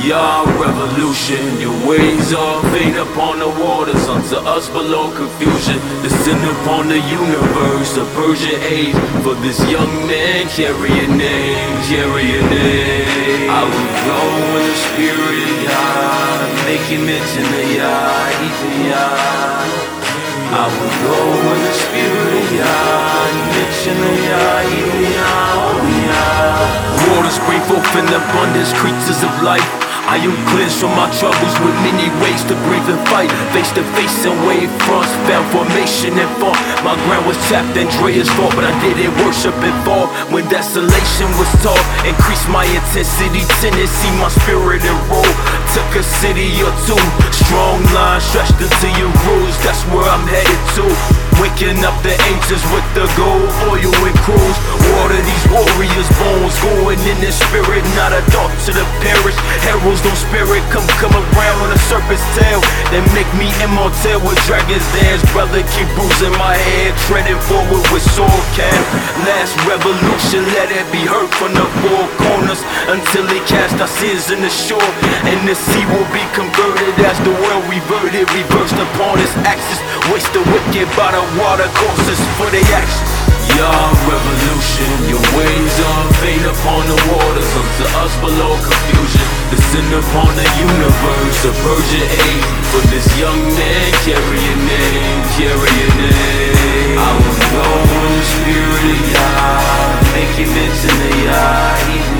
Yah revolution, your ways are fade upon the waters, unto us below confusion. Descend upon the universe, a Persian age, for this young man carry a name, carry a name. I will go in the spirit of Yah, make him mention the Yah, even Yah. I will go in the spirit of Yah, mention the Yah, even Yah, oh Yah. Waters spring forth in abundance, creatures of life. I am cleansed from my troubles with many ways to breathe and fight. Face to face and wave fronts, found formation and fall. My ground was tapped, Andrea's fault, but I didn't worship and fall. When desolation was taught, increased my intensity, tendency, my spirit and roll. Took a city or two, strong line stretched into your rules. That's where I'm headed to. Waking up the angels with the gold, oil and cruise. Water these warriors' bones, going in the spirit, not a thought to the perish. Heralds don't spirit, come around on a serpent's tail. They make me immortal with dragon's dance. Brother, keep bruising my head, treading forward with sword cam. Last revolution, let it be heard from the four corners, until they cast our sins in the shore, and the sea will be converted as the world reverted, reversed upon its axis. Waste the wicked by the water courses for the actions. Yah revolution, your ways are fade upon the waters, unto us below confusion. Descend upon the universe, a Persian age, for this young man carry a name, carry a name. I will go in the spirit of Yah, make him mention the Yah, even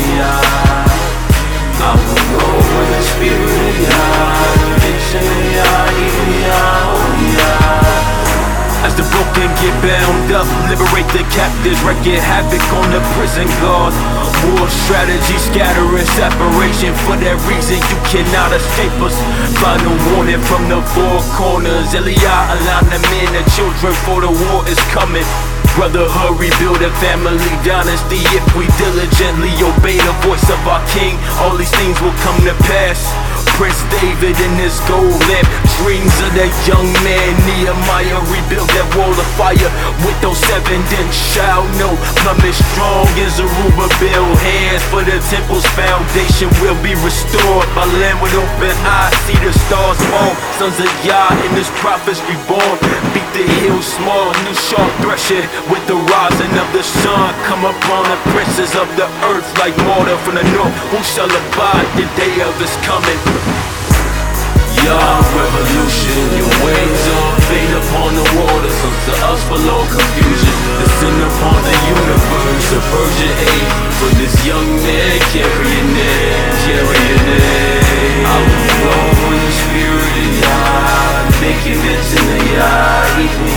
Yah. I will go in the spirit of Yah, mention the Yah, even Yah, oh Yah. As the broken get bound up, liberate the captives, wreaking havoc on the prison guards. War strategy, scattering separation. For that reason, you cannot escape us. Final warning from the four corners. Eliah, align the men and children, for the war is coming. Brotherhood, rebuild a family dynasty. If we diligently obey the voice of our king, all these things will come to pass. Prince David in his gold lamp, dreams of that young man Nehemiah. Rebuild that wall of fire with those 7, then shall know. Coming strong as Zerubbabel, hands for the temple's foundation will be restored. By land with open eyes, see the stars fall. Sons of Yah in his prophets reborn. Beat the hills small, new sharp threshing with the rising of the sun. Come upon the princes of the earth like water from the north. Who shall abide the day of his coming? Yah revolution, your ways are fade upon the waters, unto us below confusion. Descend upon the universe, a Persian age, for this young man carry a name, carry a name. I will go in the spirit of Yah, make him mention the Yah, even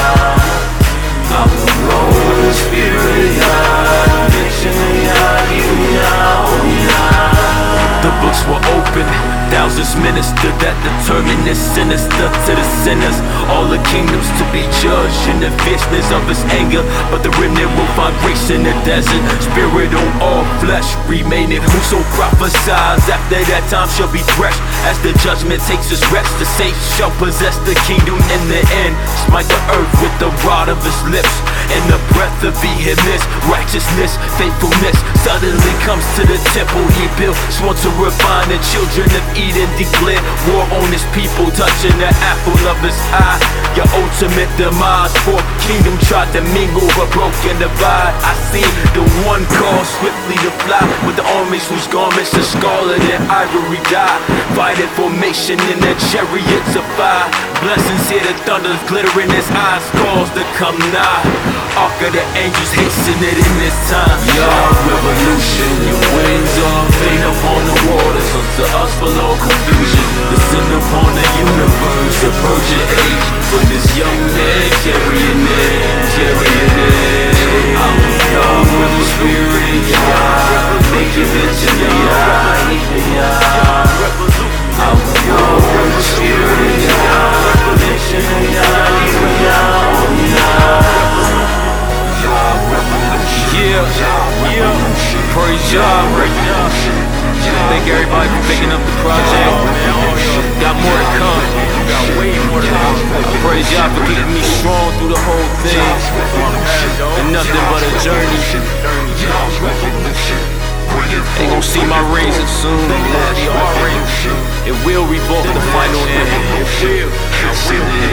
Yah. I will go in the spirit of Yah, mention the Yah, even Yah, oh Yah. The books were open, thousands ministered that determined is sinister to the sinners. All the kingdoms to be judged in the fierceness of his anger, but the remnant will find grace in the desert. Spirit on all flesh remaining. Whoso prophesies after that time shall be threshed. As the judgment takes its rest, the saints shall possess the kingdom in the end. Smite the earth with the rod of his lips, and the breath of vehemence, righteousness, faithfulness suddenly comes to the temple he built. Sworn to refine the children of Eden, declare war on his people, touching the apple of his eye. Your ultimate demise, for kingdom tried to mingle but broke and divide. I see the one called swiftly to fly, with the armies whose garments are scarlet and ivory dye, fighting formation in their chariots of fire. Blessings hear the thunder glittering, his eyes calls to come nigh. Ark of the angels hasten it in this time. Yah revolution, your wings are fade upon the waters, unto us below confusion. Descend upon the universe, a Persian age, for this young man carry a name, carry a name. I will go with the spirit of Yah, make it mention the Yah, even Yah. I will go with the spirit of Yah, mention the Yah, even Yah, oh Yah. Yeah, praise Yah. Thank everybody for picking up the project. Got more to come. I praise Yah for keeping me strong through the whole thing. And nothing but a journey. They gon' see my razor soon. It will revoke the final enemy. It will.